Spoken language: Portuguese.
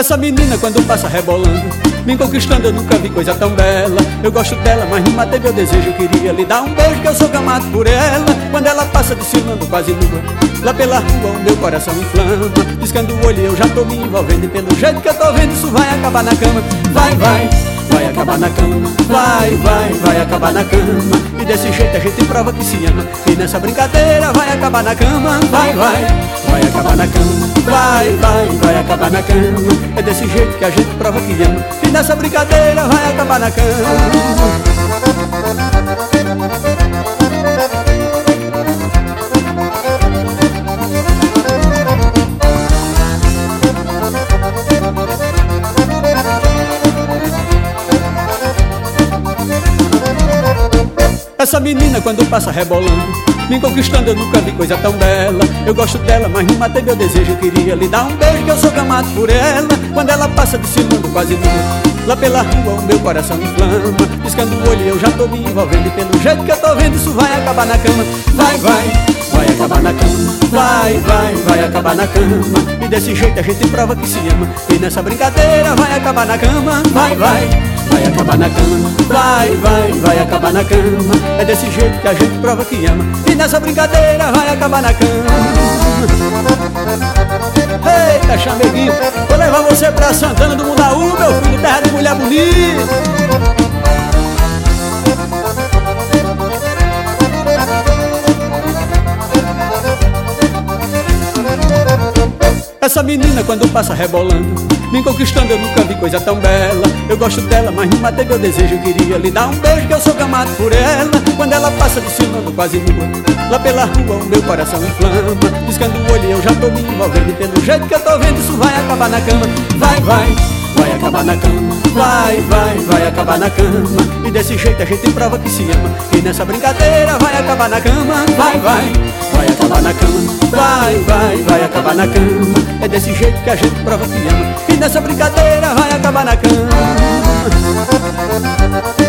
Essa menina quando passa rebolando, me conquistando, eu nunca vi coisa tão bela. Eu gosto dela, mas não matei meu desejo. Eu queria lhe dar um beijo, que eu sou gamado por ela. Quando ela passa desfilando quase nua, lá pela rua o meu coração inflama. Piscando o olho eu já tô me envolvendo, e pelo jeito que eu tô vendo isso vai acabar na cama. Vai, vai, vai acabar na cama. Vai, vai, vai acabar na cama. E desse jeito a gente prova que se ama. E nessa brincadeira vai acabar na cama. Vai, vai, vai acabar na cama. Vai, vai, vai acabar na cama. É desse jeito que a gente prova que ama. E nessa brincadeira vai acabar na cama. Essa menina quando passa rebolando, me conquistando, eu nunca vi coisa tão bela. Eu gosto dela, mas não matei meu desejo. Eu queria lhe dar um beijo, que eu sou gamado por ela. Quando ela passa desfilando quase nua, lá pela rua o meu coração inflama. Piscando o olho eu já tô me envolvendo, e pelo jeito que eu tô vendo isso vai acabar na cama. Vai, vai, vai acabar na cama. Vai, vai, vai acabar na cama. E desse jeito a gente prova que se ama. E nessa brincadeira vai acabar na cama. Vai, vai, vai acabar na cama. Vai, vai, vai acabar na cama. É desse jeito que a gente prova que ama. E nessa brincadeira vai acabar na cama. Eita, chameguinho, vou levar você pra Santana do Mundaú, meu filho, terra de mulher bonita. Essa menina quando passa rebolando, me conquistando, eu nunca vi coisa tão bela. Eu gosto dela, mas não matei meu desejo. Eu queria lhe dar um beijo, que eu sou gamado por ela. Quando ela passa desfilando quase nua, lá pela rua o meu coração inflama. Piscando o olho eu já tô me envolvendo, e pelo jeito que eu tô vendo isso vai acabar na cama. Vai, vai, vai acabar na cama. Vai, vai, vai acabar na cama. E desse jeito a gente prova que se ama. E nessa brincadeira vai acabar na cama. Vai, vai, vai acabar na cama. Vai, vai, vai acabar na cama. É desse jeito que a gente prova que ama. E nessa brincadeira vai acabar na cama.